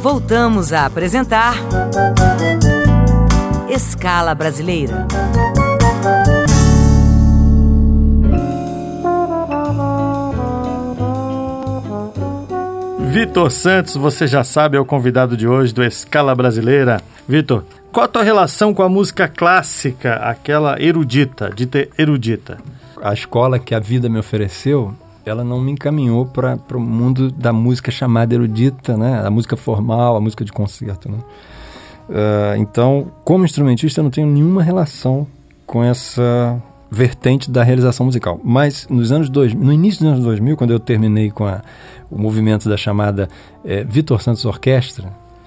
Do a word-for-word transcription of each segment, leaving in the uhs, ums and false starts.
Voltamos a apresentar Escala Brasileira. Vitor Santos, você já sabe, é o convidado de hoje do Escala Brasileira. Vitor, qual a tua relação com a música clássica, aquela erudita, dita erudita? A escola que a vida me ofereceu, ela não me encaminhou para o mundo da música chamada erudita, né? A música formal, a música de concerto, né? Uh, então, como instrumentista, eu não tenho nenhuma relação com essa vertente da realização musical. Mas nos anos dois mil, no início dos anos dois mil, quando eu terminei com a, o movimento da chamada é, Vitor Santos Orquestra,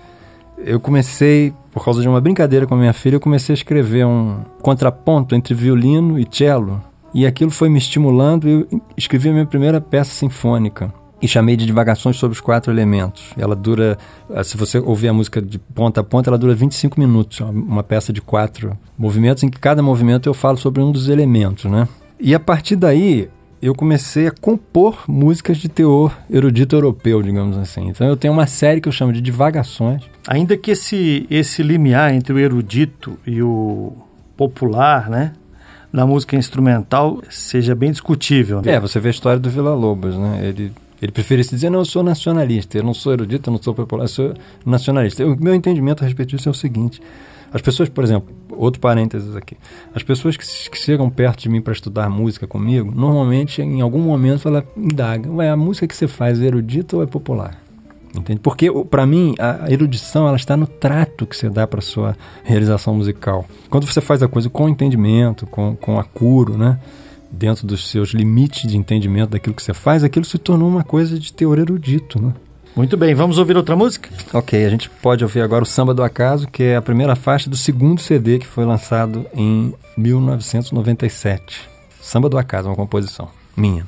eu comecei, por causa de uma brincadeira com a minha filha, eu comecei a escrever um contraponto entre violino e cello, e aquilo foi me estimulando, e eu escrevi a minha primeira peça sinfônica, e chamei de Divagações sobre os Quatro Elementos. Ela dura, se você ouvir a música de ponta a ponta, ela dura vinte e cinco minutos, uma peça de quatro movimentos, em que cada movimento eu falo sobre um dos elementos, né? E a partir daí, eu comecei a compor músicas de teor erudito europeu, digamos assim. Então eu tenho uma série que eu chamo de Divagações. Ainda que esse, esse limiar entre o erudito e o popular, né, na música instrumental, seja bem discutível, né? É, você vê a história do Villa-Lobos, né? Ele... Ele preferia se dizer, não, eu sou nacionalista, eu não sou erudito, eu não sou popular, eu sou nacionalista. O meu entendimento a respeito disso é o seguinte: as pessoas, por exemplo, outro parênteses aqui, as pessoas que, que chegam perto de mim para estudar música comigo, normalmente, em algum momento, ela indaga, ué, a música que você faz é erudita ou é popular? Entende? Porque, para mim, a erudição ela está no trato que você dá para a sua realização musical. Quando você faz a coisa com entendimento, com, com acuro, né? Dentro dos seus limites de entendimento daquilo que você faz, aquilo se tornou uma coisa de teor erudito, né? Muito bem, vamos ouvir outra música? Ok, a gente pode ouvir agora o Samba do Acaso, que é a primeira faixa do segundo C D que foi lançado em mil novecentos e noventa e sete. Samba do Acaso, uma composição minha.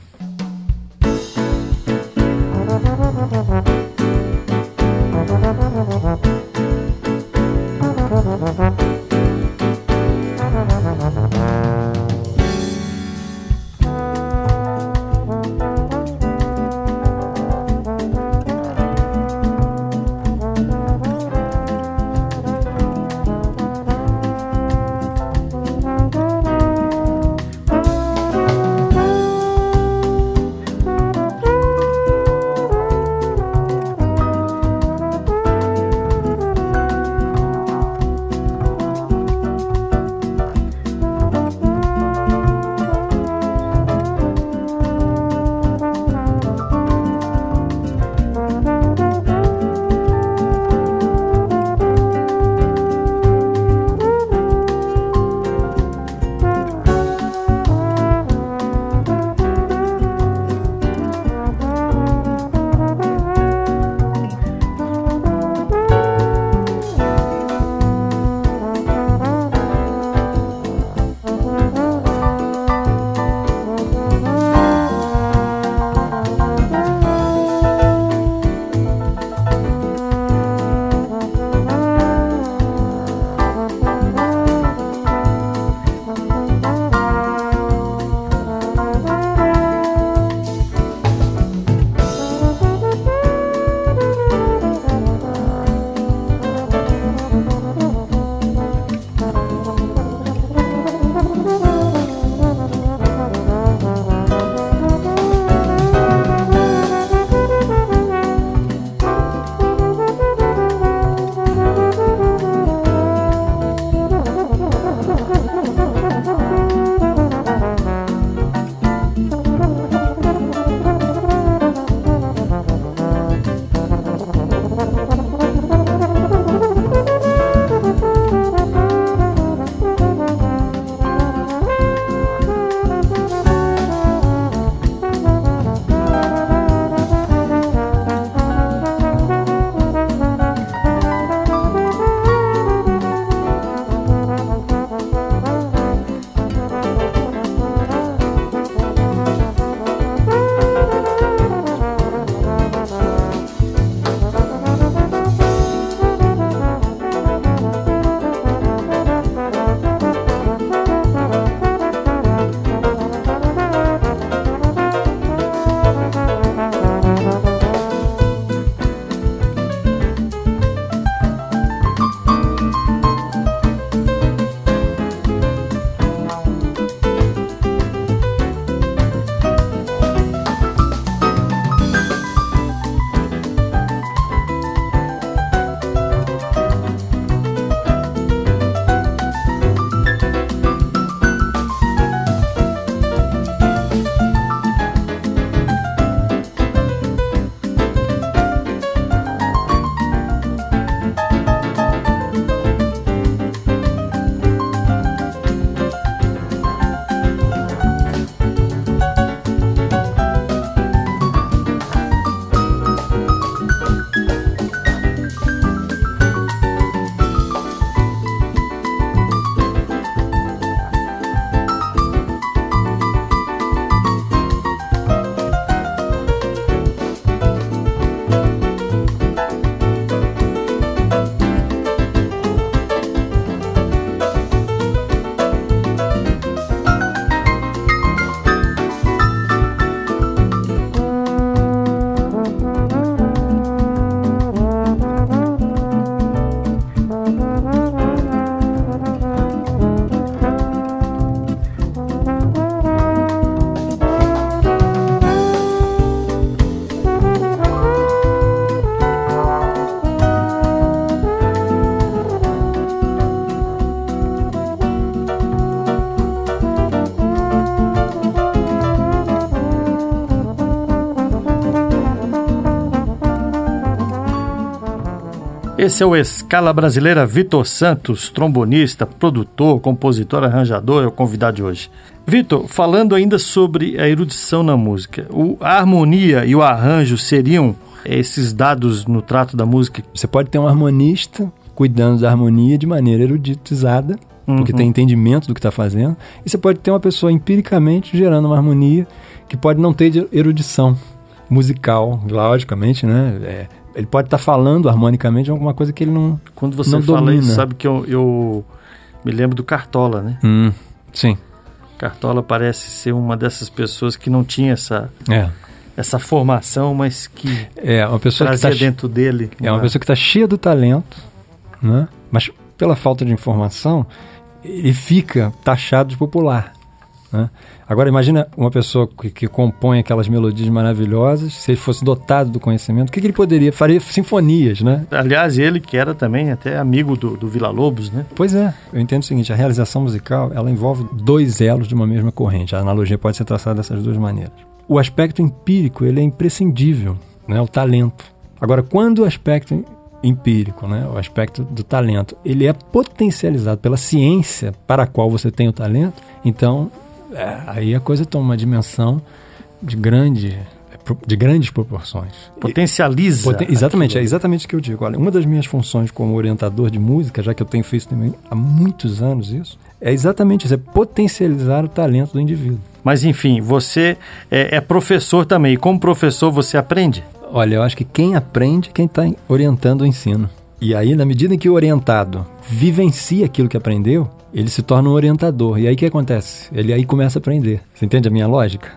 Esse é o Escala Brasileira. Vitor Santos, trombonista, produtor, compositor, arranjador, é o convidado de hoje. Vitor, falando ainda sobre a erudição na música, o, a harmonia e o arranjo seriam esses dados no trato da música? Você pode ter um harmonista cuidando da harmonia de maneira eruditizada, uhum. porque tem entendimento do que está fazendo, e você pode ter uma pessoa empiricamente gerando uma harmonia que pode não ter erudição musical, logicamente, né? É, ele pode estar tá falando harmonicamente de alguma coisa que ele não Quando você não fala domina. isso, sabe que eu, eu me lembro do Cartola, né? Hum, sim. Cartola parece ser uma dessas pessoas que não tinha essa, é. essa formação, mas que é uma pessoa trazia que tá dentro dele. É uma pessoa que está cheia do talento, né? Mas pela falta de informação, ele fica taxado de popular, né? Agora imagina uma pessoa que, que compõe aquelas melodias maravilhosas, se ele fosse dotado do conhecimento, o que, que ele poderia? Faria sinfonias, né? Aliás, ele que era também até amigo do, do Villa-Lobos, né? Pois é, eu entendo o seguinte, a realização musical, ela envolve dois elos de uma mesma corrente, a analogia pode ser traçada dessas duas maneiras. O aspecto empírico, ele é imprescindível, né? O talento. Agora, quando o aspecto empírico, né? O aspecto do talento, ele é potencializado pela ciência para a qual você tem o talento, então... É, aí a coisa toma uma dimensão de, grande, de grandes proporções. Potencializa. Poten- exatamente, aquilo. É exatamente o que eu digo. Olha, uma das minhas funções como orientador de música, já que eu tenho feito também há muitos anos isso, é exatamente isso, é potencializar o talento do indivíduo. Mas enfim, você é, é professor também, e como professor você aprende? Olha, eu acho que quem aprende é quem está orientando o ensino. E aí, na medida em que o orientado vivencia aquilo que aprendeu, ele se torna um orientador. E aí o que acontece? Ele aí começa a aprender. Você entende a minha lógica?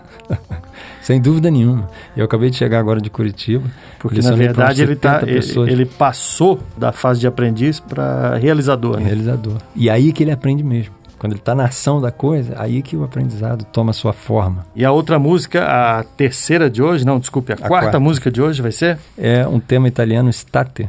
Sem dúvida nenhuma. Eu acabei de chegar agora de Curitiba. Porque, na verdade, ele, tá, ele, ele passou da fase de aprendiz para realizador. Né? Realizador. E aí que ele aprende mesmo. Quando ele está na ação da coisa, aí que o aprendizado toma sua forma. E a outra música, a terceira de hoje, não, desculpe, a, a quarta, quarta música de hoje vai ser? É um tema italiano, State.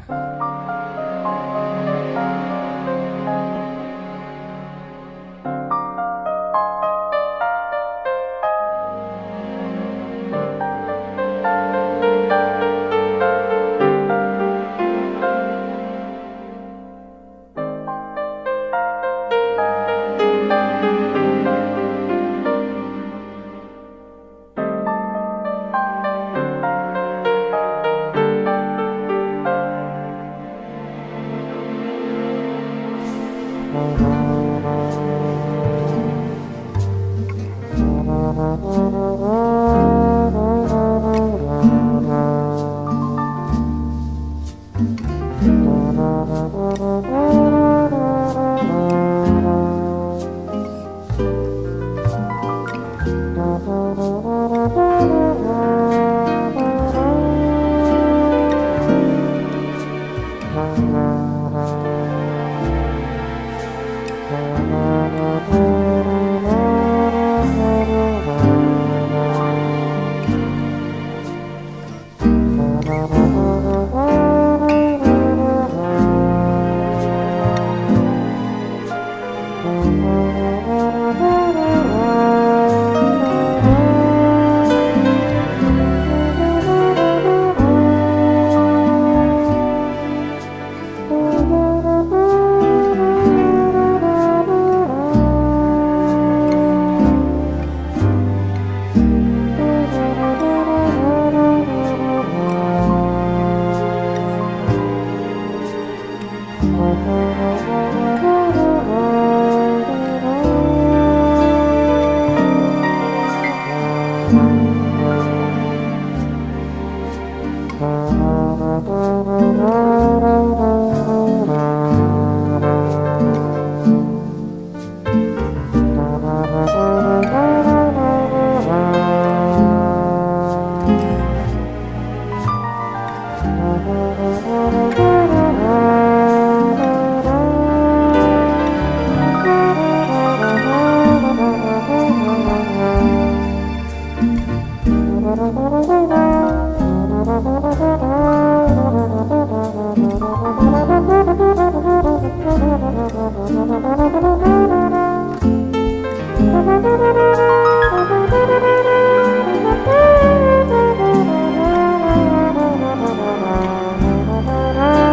Thank you.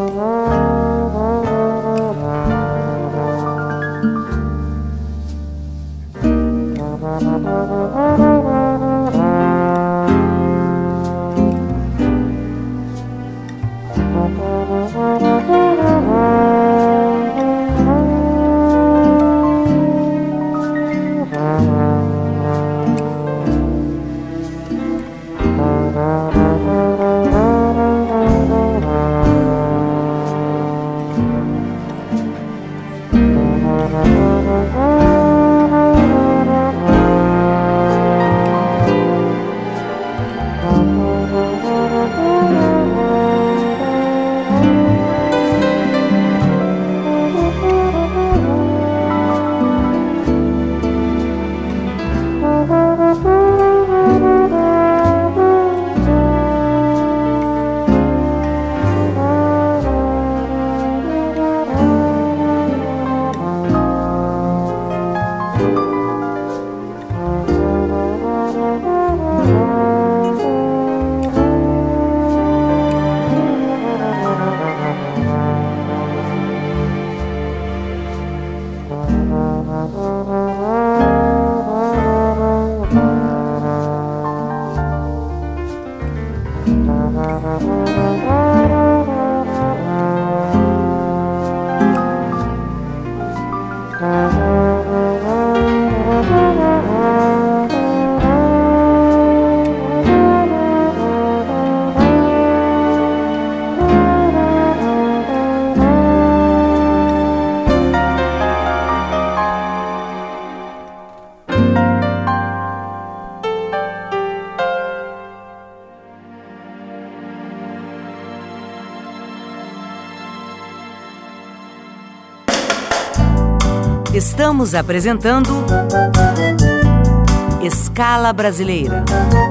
Estamos apresentando Escala Brasileira.